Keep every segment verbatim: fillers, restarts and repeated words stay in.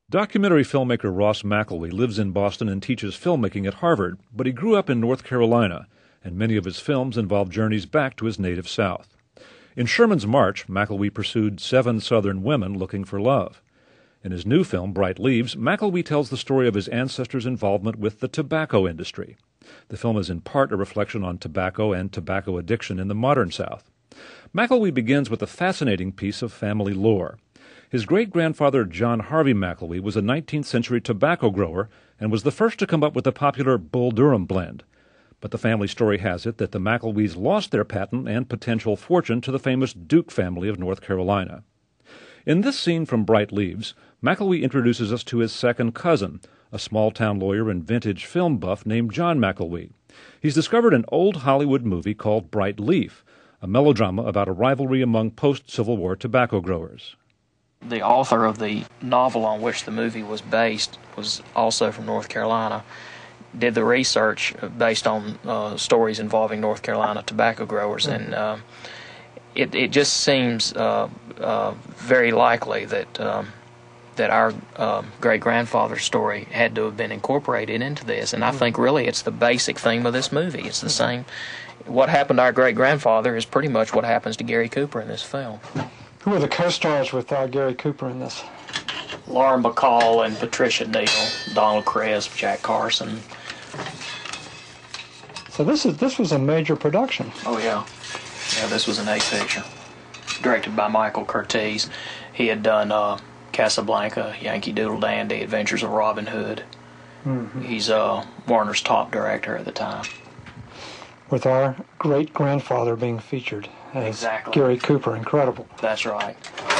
Documentary filmmaker Ross McElwee lives in Boston and teaches filmmaking at Harvard, but he grew up in North Carolina, and many of his films involve journeys back to his native South. In Sherman's March, McElwee pursued seven Southern women looking for love. In his new film, Bright Leaves, McElwee tells the story of his ancestors' involvement with the tobacco industry. The film is in part a reflection on tobacco and tobacco addiction in the modern South. McElwee begins with a fascinating piece of family lore. His great-grandfather John Harvey McElwee was a nineteenth century tobacco grower and was the first to come up with the popular Bull Durham blend. But the family story has it that the McElwees lost their patent and potential fortune to the famous Duke family of North Carolina. In this scene from Bright Leaves, McElwee introduces us to his second cousin, a small-town lawyer and vintage film buff named John McElwee. He's discovered an old Hollywood movie called Bright Leaf, a melodrama about a rivalry among post-Civil War tobacco growers. The author of the novel on which the movie was based was also from North Carolina. Did the research based on uh, stories involving North Carolina tobacco growers, mm-hmm. and uh, it it just seems uh, uh, very likely that um, that our uh, great grandfather's story had to have been incorporated into this. And I mm-hmm. think really it's the basic theme of this movie. It's the mm-hmm. same. What happened to our great grandfather is pretty much what happens to Gary Cooper in this film. Who are the co-stars with uh, Gary Cooper in this? Lauren Bacall and Patricia Neal, Donald Crisp, Jack Carson. So this is this was a major production. Oh yeah, yeah. This was an A picture, directed by Michael Curtiz. He had done uh, Casablanca, Yankee Doodle Dandy, Adventures of Robin Hood. Mm-hmm. He's uh, Warner's top director at the time. With our great grandfather being featured as exactly. Gary Cooper, incredible. That's right.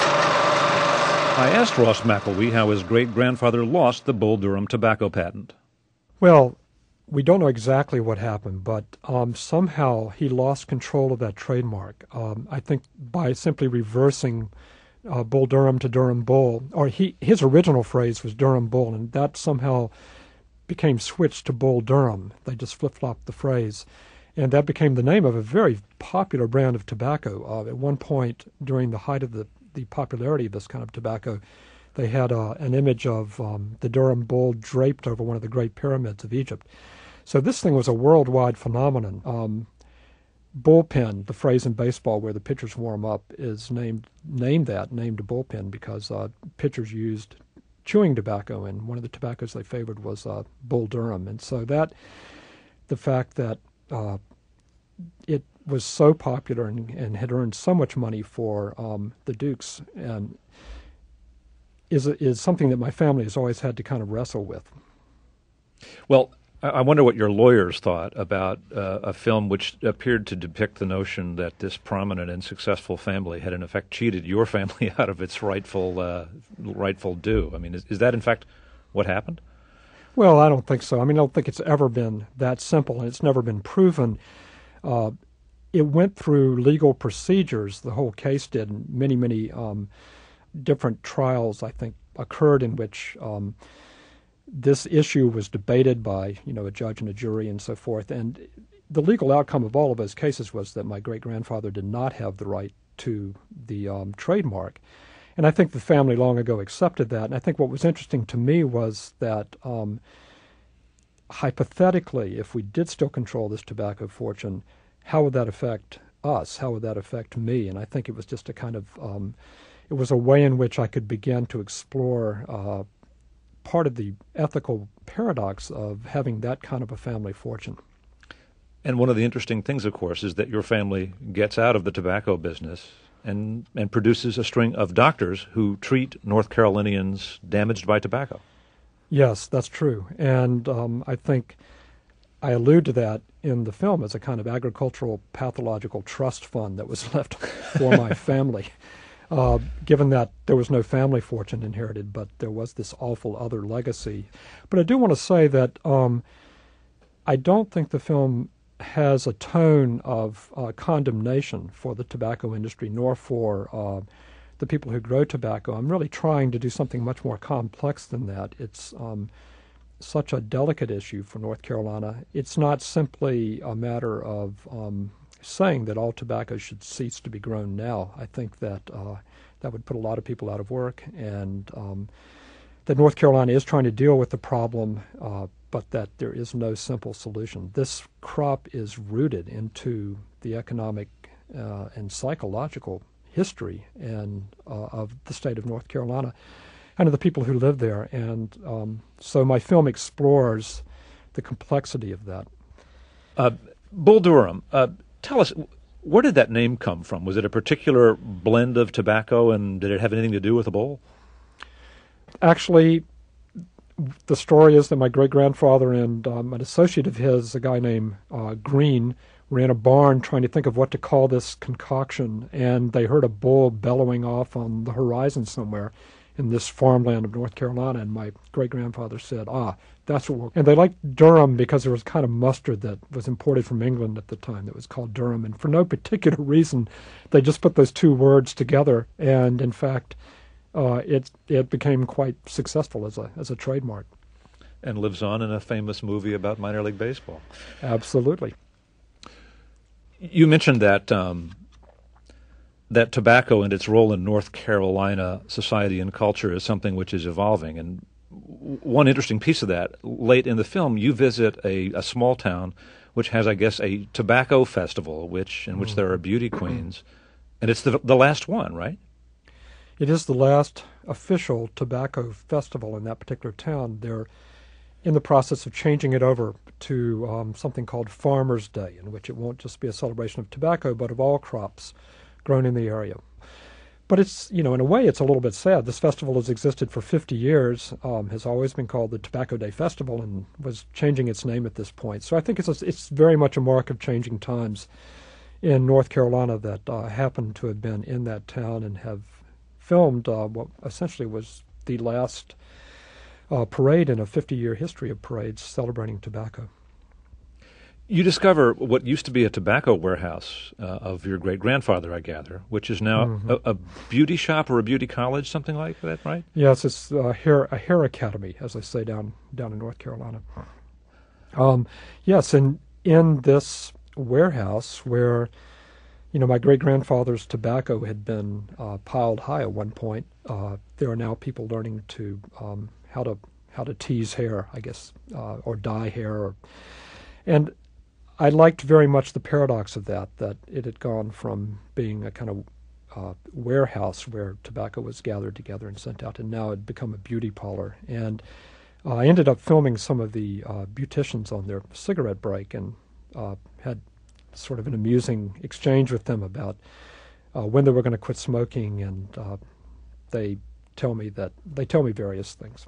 I asked Ross McElwee how his great-grandfather lost the Bull Durham tobacco patent. Well, we don't know exactly what happened, but um, somehow he lost control of that trademark. Um, I think by simply reversing uh, Bull Durham to Durham Bull, or he his original phrase was Durham Bull, and that somehow became switched to Bull Durham. They just flip-flopped the phrase. And that became the name of a very popular brand of tobacco. Uh, at one point, during the height of the, the popularity of this kind of tobacco, they had uh, an image of um, the Durham Bull draped over one of the great pyramids of Egypt. So this thing was a worldwide phenomenon. Um, bullpen, the phrase in baseball where the pitchers warm up, is named named that, named a bullpen, because uh, pitchers used chewing tobacco, and one of the tobaccos they favored was uh, Bull Durham. And so that, the fact that uh, it was so popular and, and had earned so much money for um, the Dukes, and is is something that my family has always had to kind of wrestle with. Well, I wonder what your lawyers thought about uh, a film which appeared to depict the notion that this prominent and successful family had in effect cheated your family out of its rightful uh, rightful due. I mean, is, is that in fact what happened? Well, I don't think so. I mean, I don't think it's ever been that simple, and it's never been proven. Uh, it went through legal procedures, the whole case did, and many, many um, different trials, I think, occurred in which um, this issue was debated by, you know, a judge and a jury and so forth. And the legal outcome of all of those cases was that my great-grandfather did not have the right to the um, trademark. And I think the family long ago accepted that. And I think what was interesting to me was that um, hypothetically, if we did still control this tobacco fortune, how would that affect us? How would that affect me? And I think it was just a kind of, um, it was a way in which I could begin to explore uh, part of the ethical paradox of having that kind of a family fortune. And one of the interesting things, of course, is that your family gets out of the tobacco business and, and produces a string of doctors who treat North Carolinians damaged by tobacco. Yes, that's true. And um, I think I allude to that in the film as a kind of agricultural pathological trust fund that was left for my family, uh, given that there was no family fortune inherited, but there was this awful other legacy. But I do want to say that um, I don't think the film has a tone of uh, condemnation for the tobacco industry, nor for uh, the people who grow tobacco. I'm really trying to do something much more complex than that. It's um, such a delicate issue for North Carolina. It's not simply a matter of um, saying that all tobacco should cease to be grown now. I think that uh, that would put a lot of people out of work, and um, that North Carolina is trying to deal with the problem, uh, but that there is no simple solution. This crop is rooted into the economic uh, and psychological history and uh, of the state of North Carolina and of the people who live there. And um, so my film explores the complexity of that. Uh, Bull Durham, uh, tell us, where did that name come from? Was it a particular blend of tobacco, and did it have anything to do with the bull? Actually, the story is that my great-grandfather and um, an associate of his, a guy named uh, Green, ran a barn trying to think of what to call this concoction, and they heard a bull bellowing off on the horizon somewhere in this farmland of North Carolina, and my great-grandfather said, ah, that's what we'll... And they liked Durham because there was kind of mustard that was imported from England at the time that was called Durham, and for no particular reason, they just put those two words together, and in fact, uh, it it became quite successful as a as a trademark. And lives on in a famous movie about minor league baseball. Absolutely. You mentioned that um, that tobacco and its role in North Carolina society and culture is something which is evolving. And one interesting piece of that, late in the film, you visit a, a small town which has, I guess, a tobacco festival, which in which there are beauty queens, and it's the the last one, right? It is the last official tobacco festival in that particular town. They're in the process of changing it over to um, something called Farmers' Day, in which it won't just be a celebration of tobacco, but of all crops grown in the area. But it's, you know, in a way, it's a little bit sad. This festival has existed for fifty years, um, has always been called the Tobacco Day Festival, and was changing its name at this point. So I think it's a, it's very much a mark of changing times in North Carolina that uh, happened to have been in that town and have filmed uh, what essentially was the last uh, parade in a fifty-year history of parades celebrating tobacco. You discover what used to be a tobacco warehouse uh, of your great-grandfather, I gather, which is now mm-hmm. a, a beauty shop or a beauty college, something like that, right? Yes, it's a hair, a hair academy, as they say down down in North Carolina. Um, yes, and in this warehouse where, you know, my great-grandfather's tobacco had been uh, piled high at one point, uh, there are now people learning to um, how to how to tease hair, I guess, uh, or dye hair, or, and I liked very much the paradox of that, that it had gone from being a kind of uh, warehouse where tobacco was gathered together and sent out, and now it had become a beauty parlor. And uh, I ended up filming some of the uh, beauticians on their cigarette break, and uh, had sort of an amusing exchange with them about uh, when they were going to quit smoking, and uh, they tell me that they tell me various things.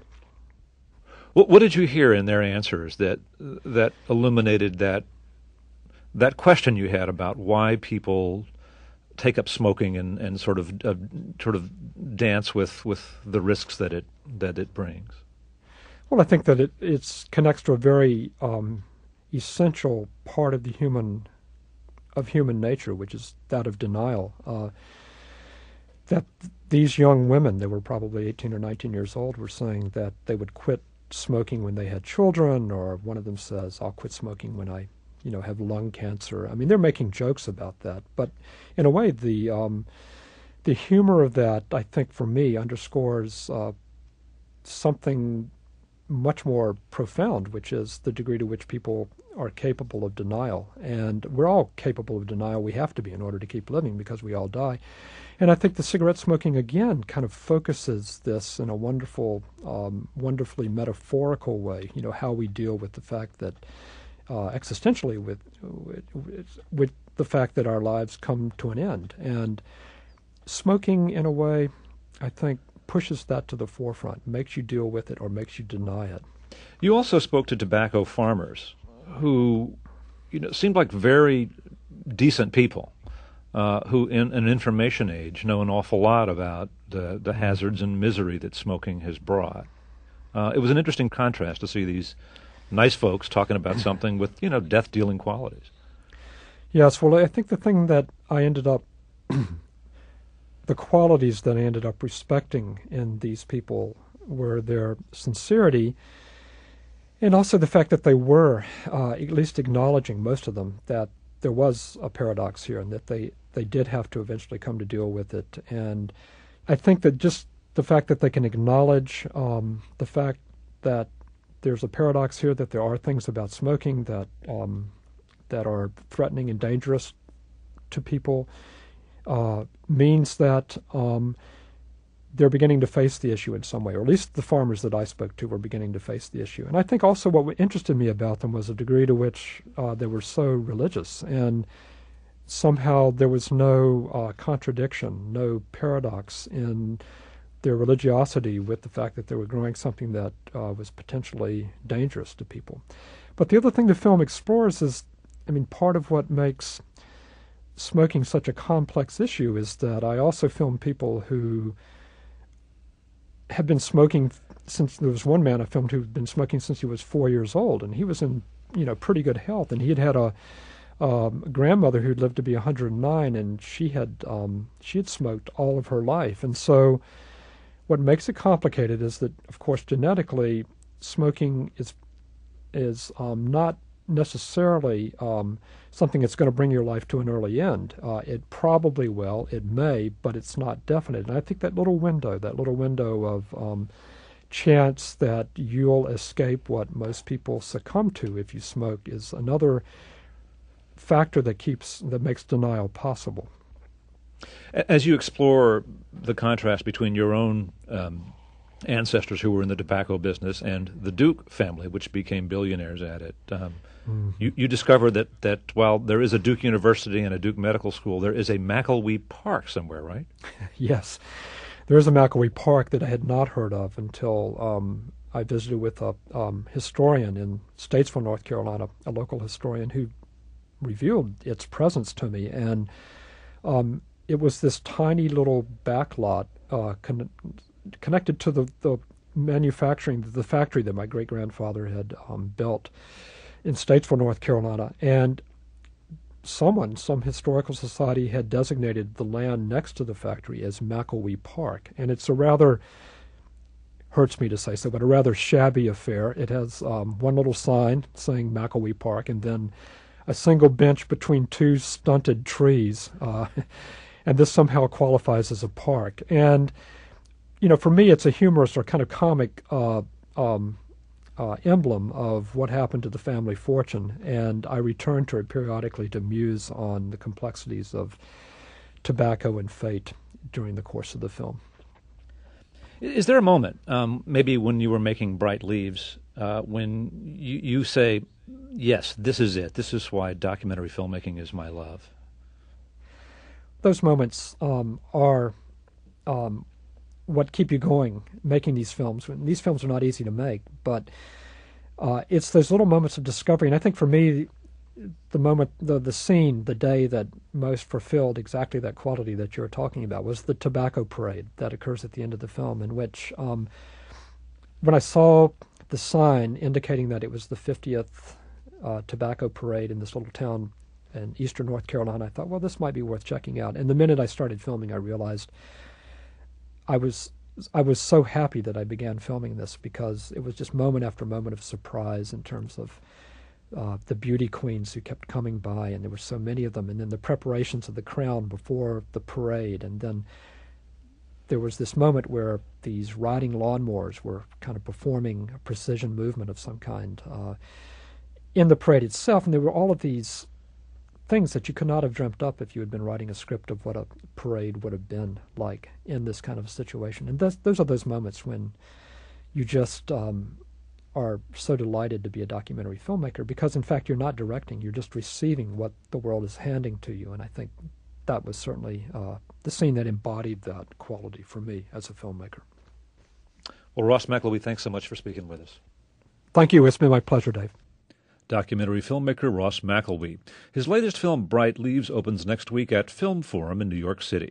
What, what did you hear in their answers that that illuminated that that question you had about why people take up smoking and, and sort of uh, sort of dance with, with the risks that it that it brings? Well, I think that it it's connects to a very um, essential part of the human of human nature, which is that of denial. Uh, that these young women, they were probably eighteen or nineteen years old, were saying that they would quit smoking when they had children, or one of them says, "I'll quit smoking when I, you know, have lung cancer." I mean, they're making jokes about that, but in a way, the um, the humor of that, I think, for me, underscores uh, something much more profound, which is the degree to which people are capable of denial. And we're all capable of denial. We have to be in order to keep living, because we all die. And I think the cigarette smoking, again, kind of focuses this in a wonderful, um, wonderfully metaphorical way, you know, how we deal with the fact that, uh, existentially, with, with, with the fact that our lives come to an end. And smoking, in a way, I think, pushes that to the forefront, makes you deal with it or makes you deny it. You also spoke to tobacco farmers who, you know, seemed like very decent people uh, who, in an information age, know an awful lot about the, the hazards and misery that smoking has brought. Uh, it was an interesting contrast to see these nice folks talking about something with, you know, death-dealing qualities. Yes, well, I think the thing that I ended up the qualities that I ended up respecting in these people were their sincerity, and also the fact that they were uh, at least acknowledging, most of them, that there was a paradox here and that they, they did have to eventually come to deal with it. And I think that just the fact that they can acknowledge um, the fact that there's a paradox here, that there are things about smoking that um, that are threatening and dangerous to people, uh, means that um, they're beginning to face the issue in some way, or at least the farmers that I spoke to were beginning to face the issue. And I think also what interested me about them was the degree to which uh, they were so religious, and somehow there was no uh, contradiction, no paradox in their religiosity with the fact that they were growing something that uh, was potentially dangerous to people. But the other thing the film explores is, I mean, part of what makes smoking such a complex issue is that I also film people who had been smoking since, there was one man I filmed who'd been smoking since he was four years old, and he was in, you know, pretty good health, and he had had a Um, a grandmother who'd lived to be one hundred nine, and she had um, she had smoked all of her life. And so what makes it complicated is that, of course, genetically, smoking is is um, not necessarily um, something that's going to bring your life to an early end. Uh, it probably will, it may, but it's not definite. And I think that little window, that little window of um, chance that you'll escape what most people succumb to if you smoke is another factor that keeps that makes denial possible. As you explore the contrast between your own um, ancestors who were in the tobacco business and the Duke family, which became billionaires at it, um, mm-hmm. you, you discover that, that while there is a Duke University and a Duke Medical School, there is a McElwee Park somewhere, right? Yes. There is a McElwee Park that I had not heard of until um, I visited with a um, historian in Statesville, North Carolina, a local historian who revealed its presence to me, and um, it was this tiny little backlot uh, con- connected to the, the manufacturing, the factory that my great-grandfather had um, built in Statesville, North Carolina, and someone, some historical society had designated the land next to the factory as McElwee Park, and it's a rather, hurts me to say so, but a rather shabby affair. It has um, one little sign saying McElwee Park, and then a single bench between two stunted trees, uh, and this somehow qualifies as a park. And, you know, for me, it's a humorous or kind of comic uh, um, uh, emblem of what happened to the family fortune, and I return to it periodically to muse on the complexities of tobacco and fate during the course of the film. Is there a moment, um, maybe when you were making Bright Leaves, uh, when you, you say, yes, this is it. This is why documentary filmmaking is my love? Those moments um, are um, what keep you going, making these films. These films are not easy to make, but uh, it's those little moments of discovery. And I think for me, the moment, the, the scene, the day that most fulfilled exactly that quality that you were talking about was the tobacco parade that occurs at the end of the film, in which um, when I saw the sign indicating that it was the fiftieth uh, tobacco parade in this little town in eastern North Carolina, I thought, well, this might be worth checking out. And the minute I started filming, I realized I was I was so happy that I began filming this, because it was just moment after moment of surprise in terms of uh, the beauty queens who kept coming by, and there were so many of them, and then the preparations of the crown before the parade, and then there was this moment where these riding lawnmowers were kind of performing a precision movement of some kind uh, in the parade itself, and there were all of these things that you could not have dreamt up if you had been writing a script of what a parade would have been like in this kind of situation. And those, those are those moments when you just um, are so delighted to be a documentary filmmaker, because in fact you're not directing, you're just receiving what the world is handing to you. And I think that was certainly uh, the scene that embodied that quality for me as a filmmaker. Well, Ross McElwee, thanks so much for speaking with us. Thank you. It's been my pleasure, Dave. Documentary filmmaker Ross McElwee. His latest film, Bright Leaves, opens next week at Film Forum in New York City.